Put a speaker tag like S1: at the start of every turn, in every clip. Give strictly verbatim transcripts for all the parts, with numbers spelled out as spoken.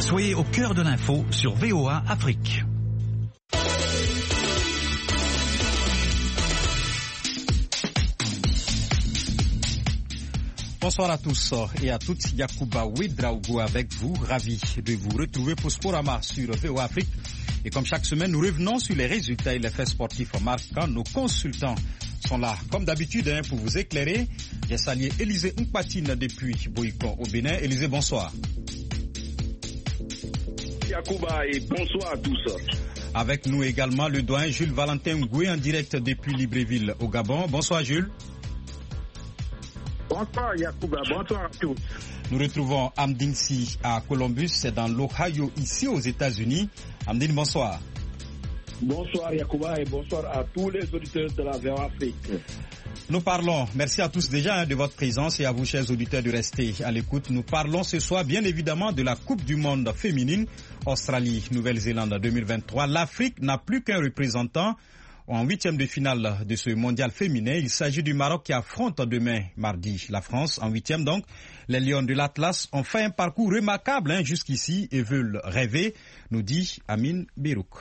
S1: Soyez au cœur de l'info sur V O A Afrique.
S2: Bonsoir à tous et à toutes, Yacouba Ouedraogo avec vous, ravi de vous retrouver pour Sporama sur V O A Afrique. Et comme chaque semaine, nous revenons sur les résultats et les faits sportifs marquants. Nos consultants sont là, comme d'habitude, hein, pour vous éclairer. J'ai salué Élisée Mpatine depuis Boïkon au Bénin. Élisée, bonsoir.
S3: Yacouba et bonsoir à tous.
S2: Avec nous également le doyen Jules Valentin Ngoué en direct depuis Libreville au Gabon. Bonsoir Jules.
S3: Bonsoir Yacouba, bonsoir à tous.
S2: Nous retrouvons Amdine Si à Columbus, c'est dans l'Ohio, ici aux États-Unis. Amdine, bonsoir.
S3: Bonsoir Yacouba et bonsoir à tous les auditeurs de la V O A Afrique.
S2: Nous parlons, merci à tous déjà hein, de votre présence et à vous chers auditeurs de rester à l'écoute. Nous parlons ce soir bien évidemment de la Coupe du Monde féminine, Australie-Nouvelle-Zélande deux mille vingt-trois. L'Afrique n'a plus qu'un représentant en huitième de finale de ce mondial féminin. Il s'agit du Maroc qui affronte demain, mardi, la France. En huitième donc, les Lions de l'Atlas ont fait un parcours remarquable hein, jusqu'ici et veulent rêver, nous dit Amine Birouk.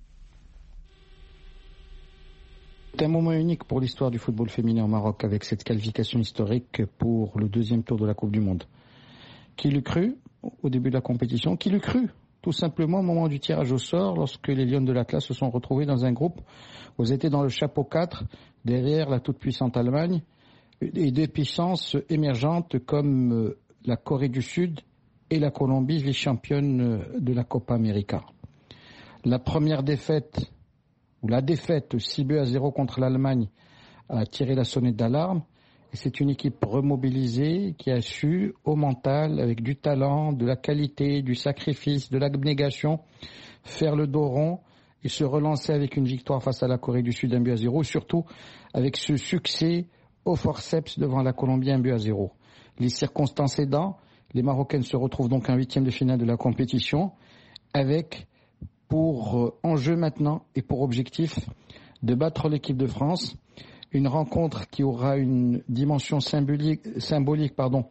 S4: C'est un moment unique pour l'histoire du football féminin au Maroc avec cette qualification historique pour le deuxième tour de la Coupe du Monde. Qui l'eût cru au début de la compétition? Qui l'eût cru tout simplement au moment du tirage au sort lorsque les Lions de l'Atlas se sont retrouvés dans un groupe où ils étaient dans le chapeau quatre derrière la toute-puissante Allemagne et des puissances émergentes comme la Corée du Sud et la Colombie, vice-championne de la Copa América. La première défaite où la défaite six buts à zéro contre l'Allemagne a tiré la sonnette d'alarme. Et c'est une équipe remobilisée qui a su, au mental, avec du talent, de la qualité, du sacrifice, de l'abnégation, faire le dos rond et se relancer avec une victoire face à la Corée du Sud un but à zéro, surtout avec ce succès au forceps devant la Colombie un but à zéro. Les circonstances aidant, les Marocaines se retrouvent donc en huitième de finale de la compétition avec pour enjeu maintenant et pour objectif de battre l'équipe de France. Une rencontre qui aura une dimension symbolique, symbolique pardon,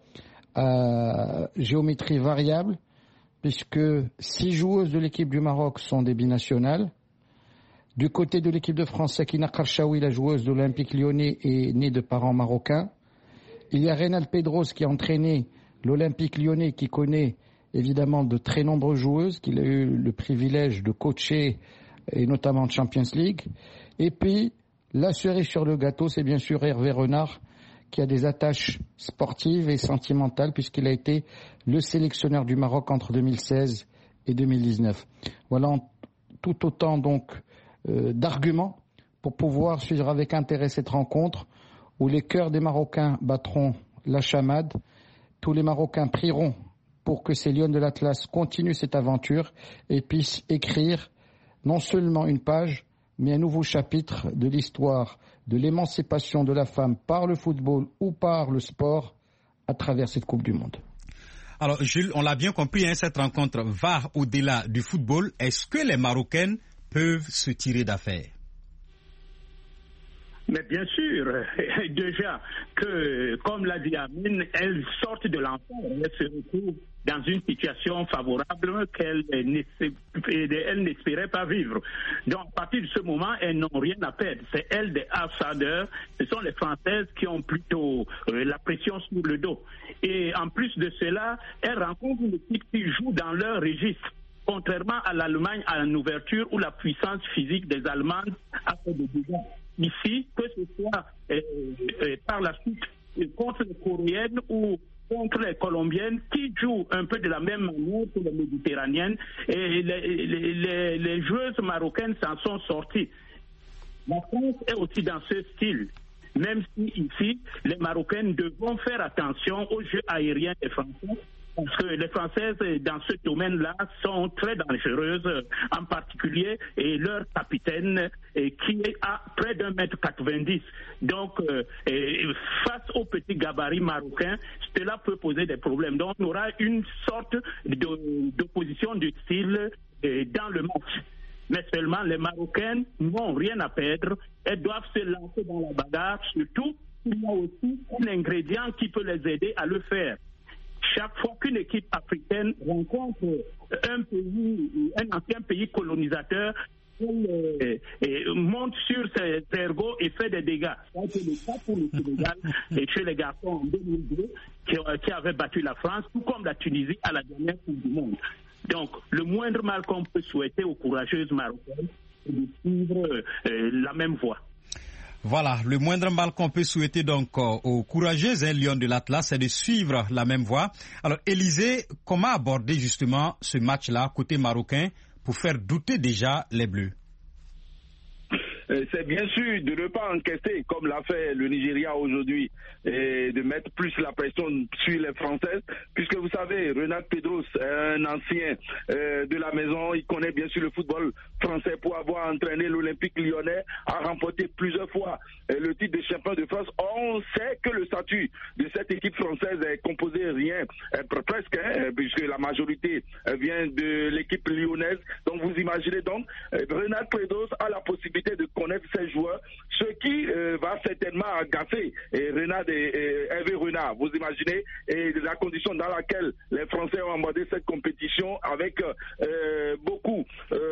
S4: à géométrie variable, puisque six joueuses de l'équipe du Maroc sont des binationales. Du côté de l'équipe de France, Sakina Karchaoui, la joueuse de l'Olympique Lyonnais, est née de parents marocains. Il y a Reynald Pedros qui a entraîné l'Olympique Lyonnais, qui connaît évidemment de très nombreuses joueuses, qu'il a eu le privilège de coacher, et notamment en Champions League. Et puis, la cerise sur le gâteau, c'est bien sûr Hervé Renard, qui a des attaches sportives et sentimentales, puisqu'il a été le sélectionneur du Maroc entre deux mille seize et deux mille dix-neuf. Voilà tout autant donc euh, d'arguments pour pouvoir suivre avec intérêt cette rencontre, où les cœurs des Marocains battront la chamade. Tous les Marocains prieront pour que ces Lions de l'Atlas continuent cette aventure et puissent écrire non seulement une page, mais un nouveau chapitre de l'histoire de l'émancipation de la femme par le football ou par le sport à travers cette Coupe du Monde.
S2: Alors Jules, on l'a bien compris, hein, cette rencontre va au-delà du football. Est-ce que les Marocaines peuvent se tirer d'affaire?
S3: Mais bien sûr, déjà que, comme l'a dit Amine, elles sortent de l'enfant, elles se retrouvent dans une situation favorable qu'elles n'espéraient pas vivre. Donc, à partir de ce moment, elles n'ont rien à perdre. C'est elles des outsiders, ce sont les Françaises qui ont plutôt euh, la pression sur le dos. Et en plus de cela, elles rencontrent une équipe qui joue dans leur registre. Contrairement à l'Allemagne, à une ouverture où la puissance physique des Allemandes a fait des dégâts. Ici, que ce soit euh, euh, par la suite euh, contre les Coréennes ou contre les Colombiennes qui jouent un peu de la même manière que les Méditerranéennes, et les, les, les, les joueuses marocaines s'en sont sorties. La France est aussi dans ce style, même si ici, les Marocaines devront faire attention aux jeux aériens des Français, parce que les Françaises, dans ce domaine-là, sont très dangereuses, en particulier et leur capitaine qui est à près d'un mètre quatre-vingt-dix. Donc, euh, face aux petits gabarits marocains, cela peut poser des problèmes. Donc, on aura une sorte de, d'opposition du style euh, dans le match. Mais seulement, les Marocaines n'ont rien à perdre. Elles doivent se lancer dans la bagarre, surtout il y a aussi un ingrédient qui peut les aider à le faire. chaque fois qu'une équipe africaine rencontre un pays, un ancien pays colonisateur, elle euh, monte sur ses ergots et fait des dégâts. Ça a été le cas pour le Sénégal et chez les garçons en deux mille deux qui, qui avaient battu la France, tout comme la Tunisie à la dernière Coupe du Monde. Donc, le moindre mal qu'on peut souhaiter aux courageuses Marocaines, c'est de suivre euh, la même voie.
S2: Voilà, le moindre mal qu'on peut souhaiter donc euh, aux courageuses hein, Lions de l'Atlas, c'est de suivre la même voie. Alors, Élisée, comment aborder justement ce match-là côté marocain pour faire douter déjà les Bleus?
S5: C'est bien sûr de ne pas encaisser comme l'a fait le Nigeria aujourd'hui et de mettre plus la pression sur les Françaises, puisque vous savez, Renat Pedros est un ancien euh, de la maison, il connaît bien sûr le football français pour avoir entraîné l'Olympique lyonnais, a remporté plusieurs fois euh, le titre de champion de France. On sait que le statut de cette équipe française est composé rien, euh, presque, hein, puisque la majorité euh, vient de l'équipe lyonnaise. Donc vous imaginez donc, euh, Renat Pedros a la possibilité de connaître ses joueurs, ce qui euh, va certainement agacer et Renat et, et Hervé Renard, vous imaginez, et la condition dans laquelle les Français ont abordé cette compétition avec euh, beaucoup,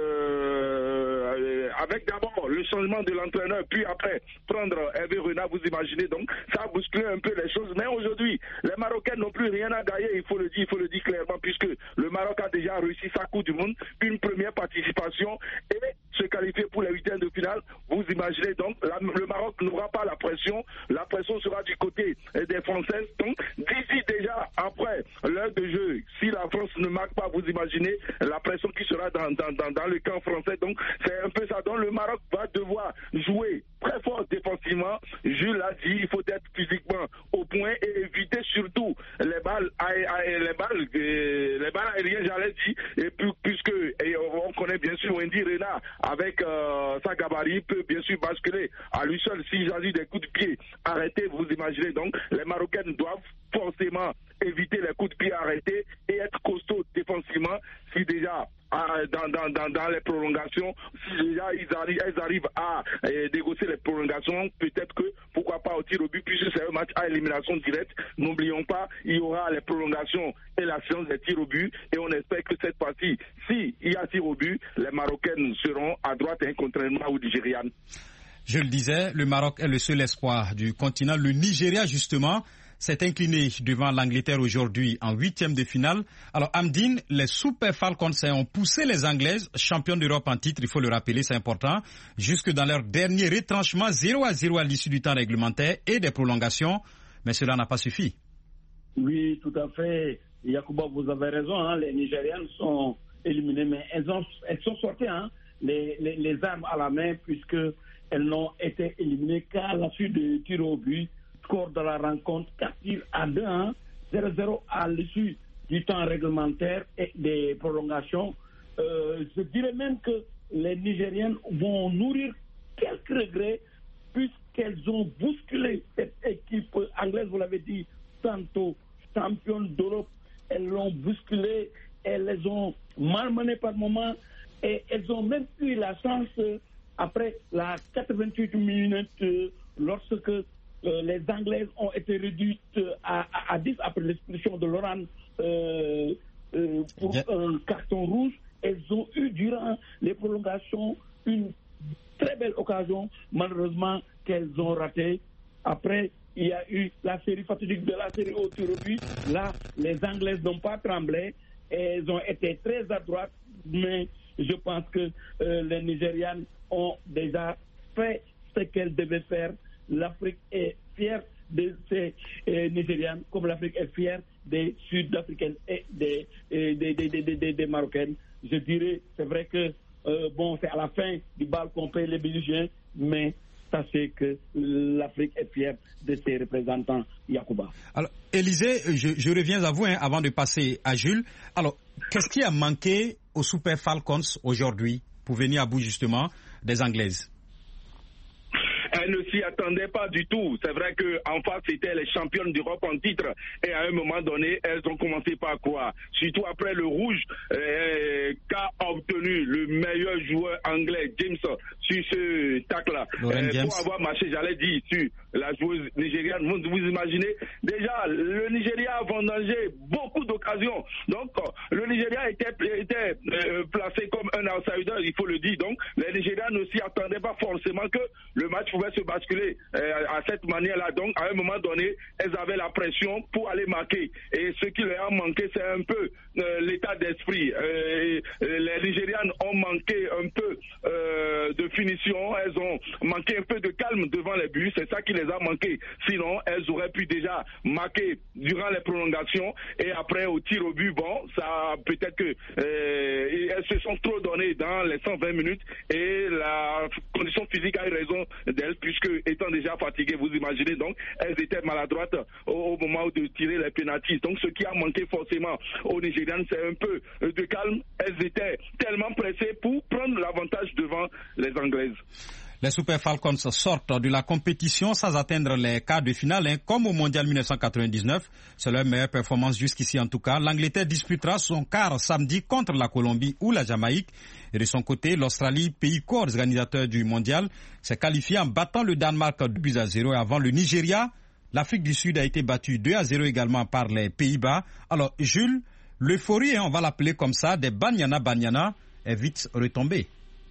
S5: euh, avec d'abord le changement de l'entraîneur, puis après prendre Hervé Renard, vous imaginez, donc ça a bousculé un peu les choses, mais aujourd'hui, les Marocains n'ont plus rien à gagner, il faut le dire, il faut le dire clairement, puisque le Maroc a déjà réussi sa Coupe du Monde, une première participation et se qualifier pour les huitièmes de finale. Vous imaginez donc, la, le Maroc n'aura pas la pression, la pression sera du côté des Françaises. Donc, d'ici déjà, après l'heure de jeu, si la France ne marque pas, vous imaginez la pression qui sera dans, dans, dans, dans le camp français. Donc, c'est un peu ça. Donc, le Maroc va devoir jouer très fort défensivement. Jules l'a dit, il faut être physiquement au point et éviter surtout les balles, les balles, les balles aériennes, j'allais dire, et puis, puisque et on connaît bien sûr Wendy Renard avec euh, sa gabarit peut bien sûr basculer à lui seul s'il s'agit des coups de pied arrêtés. Vous imaginez donc, les Marocaines doivent forcément éviter les coups de pied arrêtés et être costauds défensivement. Si déjà dans, dans, dans, dans les prolongations, si déjà ils arrivent, elles arrivent à eh, négocier les prolongations, peut-être que pourquoi pas au tir au but, puisque c'est un match à élimination directe. N'oublions pas, il y aura les prolongations et la séance des tirs au but, et on espère que cette partie, si il y a tir au but, les Marocaines seront à droite, hein, contrairement aux Nigérianes.
S2: Je le disais, le Maroc est le seul espoir du continent. Le Nigeria, justement, s'est incliné devant l'Angleterre aujourd'hui en huitième de finale. Alors, Amdine, les Super Falcons ont poussé les Anglaises, championnes d'Europe en titre, il faut le rappeler, c'est important, jusque dans leur dernier retranchement, zéro à zéro à l'issue du temps réglementaire et des prolongations. Mais cela n'a pas suffi.
S6: Oui, tout à fait. Yacouba, vous avez raison, hein, les Nigérianes sont éliminées, mais elles, ont, elles sont sorties, hein, les, les, les armes à la main, puisqu'elles n'ont été éliminées qu'à la suite de tirs au but. Score de la rencontre, quatre tirs à deux, hein, zéro zéro à l'issue du temps réglementaire et des prolongations. Euh, je dirais même que les Nigériennes vont nourrir quelques regrets puisqu'elles ont bousculé cette équipe anglaise, vous l'avez dit, tantôt championne d'Europe. Elles l'ont bousculé, elles les ont malmenées par moments et elles ont même eu la chance, après la quatre-vingt-huit minutes, lorsque Euh, les Anglaises ont été réduites à, à, à dix après l'expulsion de Laurent euh, euh, pour yeah. un carton rouge. Elles ont eu durant les prolongations une très belle occasion, malheureusement qu'elles ont raté. Après, il y a eu la série fatidique de la série au tir au but. Là, les Anglaises n'ont pas tremblé. Elles ont été très adroites, mais je pense que euh, les Nigérianes ont déjà fait ce qu'elles devaient faire. L'Afrique est fière de ces euh, Nigérianes, comme l'Afrique est fière des Sud-Africaines et des, et des, des, des, des, des Marocaines. Je dirais, c'est vrai que euh, bon, c'est à la fin du bal qu'on paye les musiciens, mais sachez que l'Afrique est fière de ses représentants, Yacouba.
S2: Alors, Élisée, je, je reviens à vous hein, avant de passer à Jules. Alors, qu'est-ce qui a manqué aux Super Falcons aujourd'hui pour venir à bout justement des Anglaises?
S5: elles ne s'y attendaient pas du tout. C'est vrai qu'en face, c'était les championnes d'Europe en titre. Et à un moment donné, elles ont commencé par croire. Surtout après le rouge euh, qu'a obtenu le meilleur joueur anglais, James, sur ce tacle-là. Euh, pour avoir marché, j'allais dire, sur la joueuse nigériane. Vous, vous imaginez, déjà, le Nigeria a vendangé beaucoup d'occasions. Donc, le Nigeria était, était euh, placé comme un outsider, il faut le dire. Donc, les Nigérians ne s'y attendaient pas forcément que le match pouvait se basculer euh, à cette manière-là. Donc, à un moment donné, elles avaient la pression pour aller marquer. Et ce qui leur a manqué, c'est un peu euh, l'état d'esprit. Euh, les Nigérianes ont manqué un peu euh, de finition, elles ont manqué un peu de calme devant les buts. C'est ça qui les a manqué. Sinon, elles auraient pu déjà marquer durant les prolongations et après au tir au but. Bon, ça peut-être que euh, elles se sont trop données dans les cent vingt minutes et la condition physique a eu raison d'elles puisque étant déjà fatiguées, vous imaginez, donc elles étaient maladroites au, au moment de tirer les pénaltys. Donc ce qui a manqué forcément aux Nigérianes, c'est un peu de calme. Elles étaient tellement pressées pour prendre l'avantage devant les Anglaises.
S2: Les Super Falcons sortent de la compétition sans atteindre les quarts de finale, hein, comme au Mondial mille neuf cent quatre-vingt-dix-neuf. C'est leur meilleure performance jusqu'ici en tout cas. L'Angleterre disputera son quart samedi contre la Colombie ou la Jamaïque. Et de son côté, l'Australie, pays co-organisateur du Mondial, s'est qualifié en battant le Danemark deux buts à zéro. Et avant le Nigeria, l'Afrique du Sud a été battue deux à zéro également par les Pays-Bas. Alors Jules, l'euphorie, hein, on va l'appeler comme ça, des Banyana Banyana est vite retombée.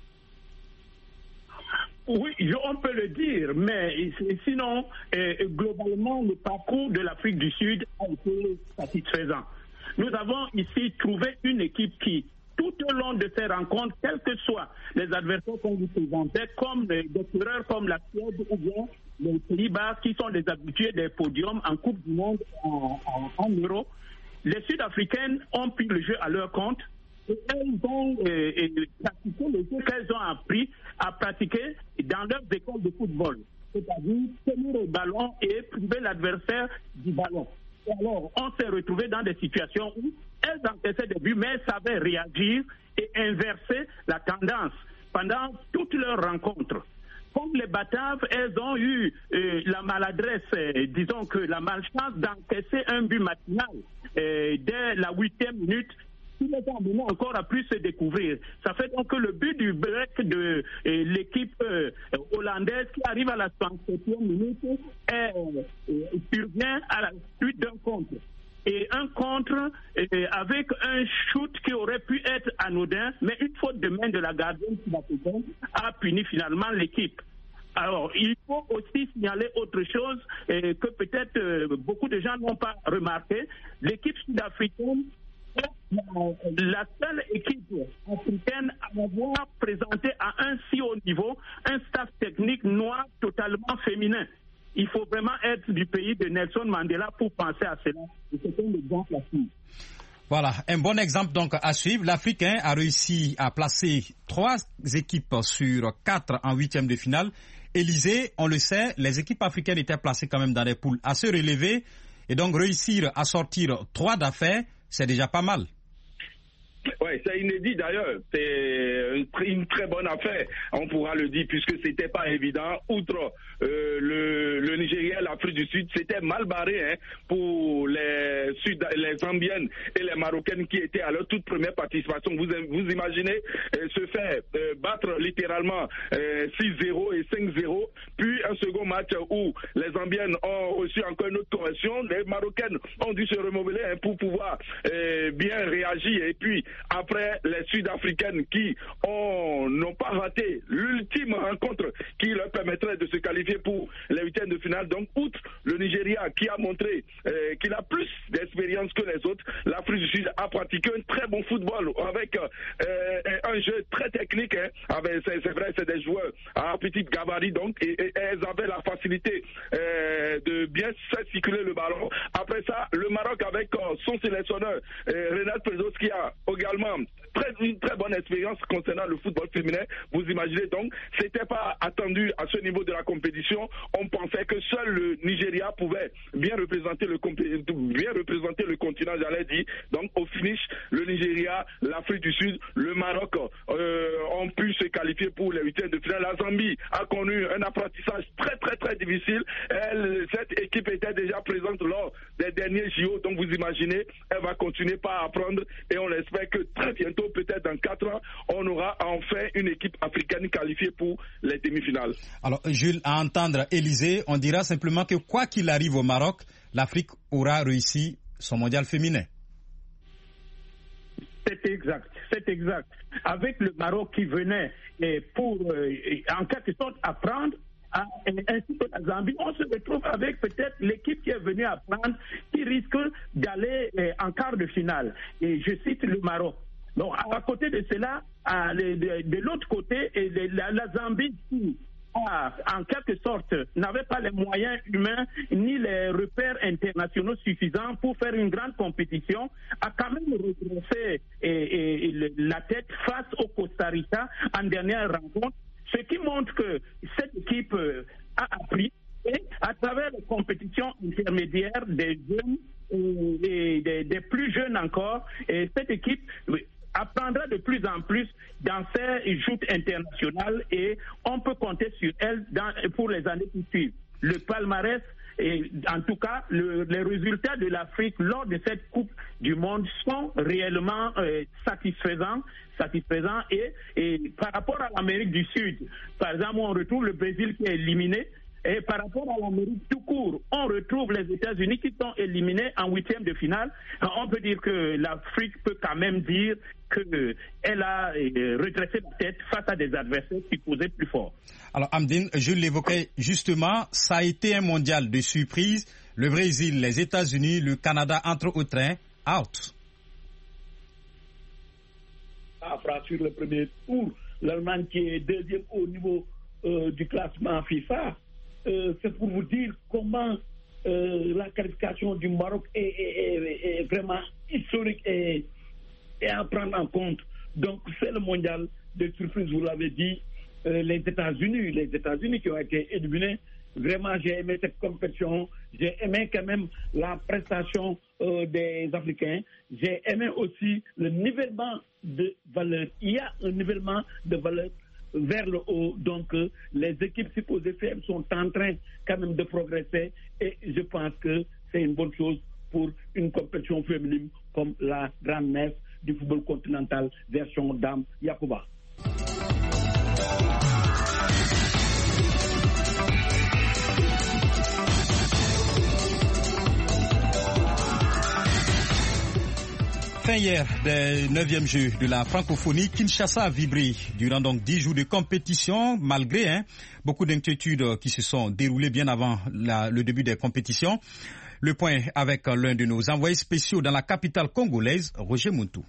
S3: Oui, on peut le dire, mais sinon, euh, globalement, le parcours de l'Afrique du Sud a été satisfaisant. Nous avons ici trouvé une équipe qui, tout au long de ces rencontres, quels que soient les adversaires qu'on nous présentait, comme des coureurs comme la Suède ou bien les Pays-Bas, qui sont des habitués des podiums en Coupe du Monde, en, en, en Euro, les Sud-Africaines ont pris le jeu à leur compte. Et elles ont euh, euh, pratiqué le jeu qu'elles ont appris à pratiquer dans leurs écoles de football. C'est-à-dire tenir le ballon et priver l'adversaire du ballon. Et alors, on s'est retrouvé dans des situations où elles encaissaient des buts, mais elles savaient réagir et inverser la tendance pendant toutes leurs rencontres. Comme les Bataves, elles ont eu euh, la maladresse, euh, disons que la malchance d'encaisser un but matinal euh, dès la huitième minute, qui les a amenés encore à plus se découvrir. Ça fait donc que le but du break de euh, l'équipe euh, hollandaise qui arrive à la soixante-septième minute est, euh, survient à la suite d'un contre. Et un contre euh, avec un shoot qui aurait pu être anodin, mais une faute de main de la gardienne sud-africaine a puni finalement l'équipe. Alors, il faut aussi signaler autre chose euh, que peut-être euh, beaucoup de gens n'ont pas remarqué. L'équipe sud-africaine est la seule équipe africaine à avoir présenté à un si haut niveau un staff technique noir totalement féminin. Il faut vraiment être du pays de Nelson Mandela pour penser à cela. C'est un exemple à suivre.
S2: Voilà, un bon exemple donc à suivre. L'Afrique hein, a réussi à placer trois équipes sur quatre en huitième de finale. Élysée, on le sait, les équipes africaines étaient placées quand même dans des poules assez relevées. Et donc réussir à sortir trois d'affaires, c'est déjà pas mal.
S5: Oui, c'est inédit d'ailleurs. C'est une très bonne affaire, on pourra le dire, puisque c'était pas évident. Outre euh, le, le Nigeria, l'Afrique du Sud, c'était mal barré hein, pour les Sud, les Zambiennes et les Marocaines qui étaient à leur toute première participation. Vous, vous imaginez euh, se faire euh, battre littéralement euh, six zéro et cinq zéro, puis un second match où les Zambiennes ont reçu encore une autre correction. Les Marocaines ont dû se remodeler hein, pour pouvoir euh, bien réagir. Et puis après les Sud-Africaines qui n'ont pas raté l'ultime rencontre qui leur permettrait de se qualifier pour les huitièmes de finale. Donc, outre le Nigeria qui a montré euh, qu'il a plus d'expérience que les autres, l'Afrique du Sud a pratiqué un très bon football avec euh, un jeu très technique. Hein, avec, c'est, c'est vrai, c'est des joueurs à petite gabarit, donc, et, et elles avaient la facilité euh, de bien faire circuler le ballon. Après ça, le Maroc avec euh, son sélectionneur euh, Renat Prezos qui a également très, une très bonne expérience concernant le football féminin. Vous imaginez donc, c'était pas attendu à ce niveau de la compétition. On pensait que seul le Nigeria pouvait bien représenter le, bien représenter le continent, j'allais dire. Donc au finish, le Nigeria, l'Afrique du Sud, le Maroc euh, ont pu se qualifier pour les huitièmes de finale. La Zambie a connu un apprentissage très très très difficile. Elle, cette équipe était déjà présente lors des derniers J O, donc vous imaginez, elle va continuer par apprendre et on espère que très bientôt, peut-être dans quatre ans, on aura enfin une équipe africaine qualifiée pour les demi-finales.
S2: Alors Jules, à entendre Élysée, on dira simplement que quoi qu'il arrive au Maroc, l'Afrique aura réussi son mondial féminin.
S3: C'est exact, c'est exact. Avec le Maroc qui venait et pour, euh, en quelque sorte, apprendre, à, ainsi que la Zambie, on se retrouve avec peut-être l'équipe qui est venue apprendre, qui risque d'aller euh, en quart de finale. Et je cite le Maroc. Donc, à côté de cela, à, de, de, de l'autre côté, et de, la, la Zambie qui, a, en quelque sorte, n'avait pas les moyens humains ni les repères internationaux suffisants pour faire une grande compétition, a quand même redressé et, et, et la tête face au Costa Rica en dernière rencontre, ce qui montre que cette équipe a appris et à travers les compétitions intermédiaires des jeunes et des, des plus jeunes encore, et cette équipe apprendra de plus en plus dans ces joutes internationales et on peut compter sur elle dans, pour les années qui suivent. Le palmarès, et en tout cas, le, les résultats de l'Afrique lors de cette Coupe du Monde sont réellement euh, satisfaisants, satisfaisants et, et par rapport à l'Amérique du Sud, par exemple, on retrouve le Brésil qui est éliminé. Et par rapport à l'Amérique tout court, on retrouve les États-Unis qui sont éliminés en huitième de finale. On peut dire que l'Afrique peut quand même dire qu'elle a redressé la tête face à des adversaires qui posaient plus fort.
S2: Alors Amdine, je l'évoquais justement, ça a été un mondial de surprise. Le Brésil, les États-Unis, le Canada, entre autres, hein, out.
S6: Après, sur le premier tour, l'Allemagne qui est deuxième au niveau euh, du classement FIFA. Euh, c'est pour vous dire comment euh, la qualification du Maroc est, est, est, est vraiment historique et, et à prendre en compte. Donc c'est le mondial de surprise, vous l'avez dit, euh, les États-Unis, les États-Unis qui ont été éliminés. Vraiment, j'ai aimé cette compétition, j'ai aimé quand même la prestation euh, des Africains, j'ai aimé aussi le nivellement de valeur. Il y a un nivellement de valeur vers le haut, donc euh, les équipes supposées faibles sont en train quand même de progresser et je pense que c'est une bonne chose pour une compétition féminine comme la grande messe du football continental version Dame Yacouba.
S2: Fin hier des neuvièmes Jeux de la francophonie, Kinshasa a vibré durant donc dix jours de compétition, malgré hein, beaucoup d'inquiétudes qui se sont déroulées bien avant la, le début des compétitions. Le point avec l'un de nos envoyés spéciaux dans la capitale congolaise, Roger Muntu.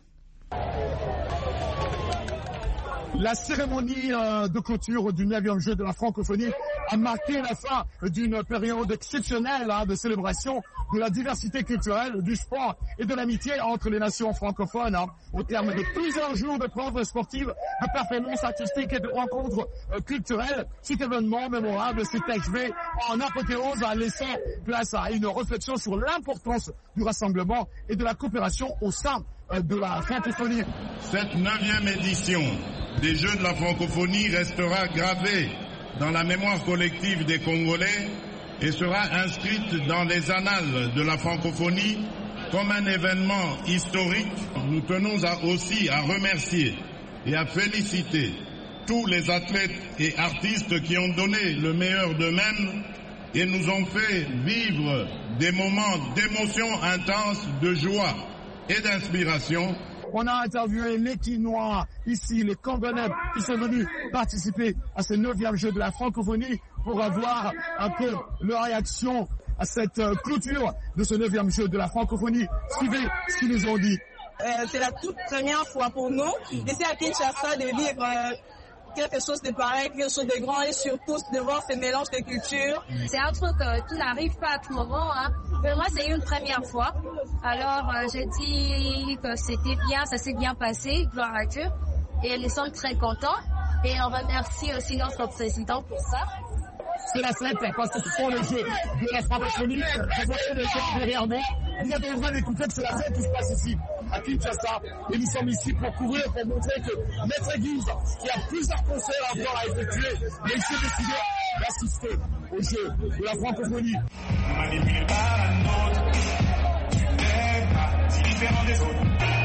S7: La cérémonie euh, de clôture du neuvième jeu de la francophonie a marqué la fin d'une période exceptionnelle hein, de célébration de la diversité culturelle, du sport et de l'amitié entre les nations francophones. Hein, au terme de plusieurs jours de preuves sportives, de performances artistiques et de rencontres euh, culturelles, cet événement mémorable s'est achevé en apothéose, en laissant place à une réflexion sur l'importance du rassemblement et de la coopération au sein euh, de la francophonie.
S8: Cette neuvième édition des Jeux de la francophonie restera gravée dans la mémoire collective des Congolais et sera inscrite dans les annales de la francophonie comme un événement historique. Nous tenons à aussi à remercier et à féliciter tous les athlètes et artistes qui ont donné le meilleur d'eux-mêmes et nous ont fait vivre des moments d'émotion intense, de joie et d'inspiration.
S7: On a interviewé les Quinois, ici, les Congolais qui sont venus participer à ce neuvième jeu de la francophonie pour avoir un peu leur réaction à cette clôture de ce neuvième jeu de la francophonie. Suivez ce qu'ils nous ont dit.
S9: Euh, c'est la toute première fois pour nous, ici à Kinshasa, de vivre euh, quelque chose de pareil, quelque chose de grand et surtout de voir ce mélange de cultures.
S10: C'est un truc euh, qui n'arrive pas à tout moment, hein. Mais moi, c'est une première fois. Alors, euh, j'ai dit que c'était bien, ça s'est bien passé, gloire à Dieu. Et ils sont très contents. Et on remercie aussi notre président pour ça.
S7: C'est la fête, parce que ce sont les jeux de la francophonie. Vous voyez les gens derrière moi. Vous êtes en train d'écouter que c'est la fête qui se passe ici. à Kinshasa. Et nous sommes ici pour couvrir, pour montrer que Maître Guise, qui a plusieurs concerts encore à effectuer, mais il s'est décidé d'assister au jeu de la francophonie.
S11: Ne manipulez pas la nôtre, tu n'es pas si différent des autres.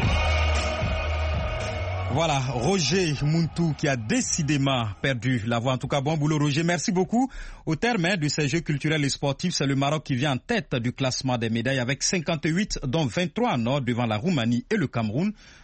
S2: Voilà, Roger Muntu qui a décidément perdu la voix. En tout cas, bon boulot Roger, merci beaucoup. Au terme de ces Jeux culturels et sportifs, c'est le Maroc qui vient en tête du classement des médailles avec cinquante-huit, dont vingt-trois en or devant la Roumanie et le Cameroun.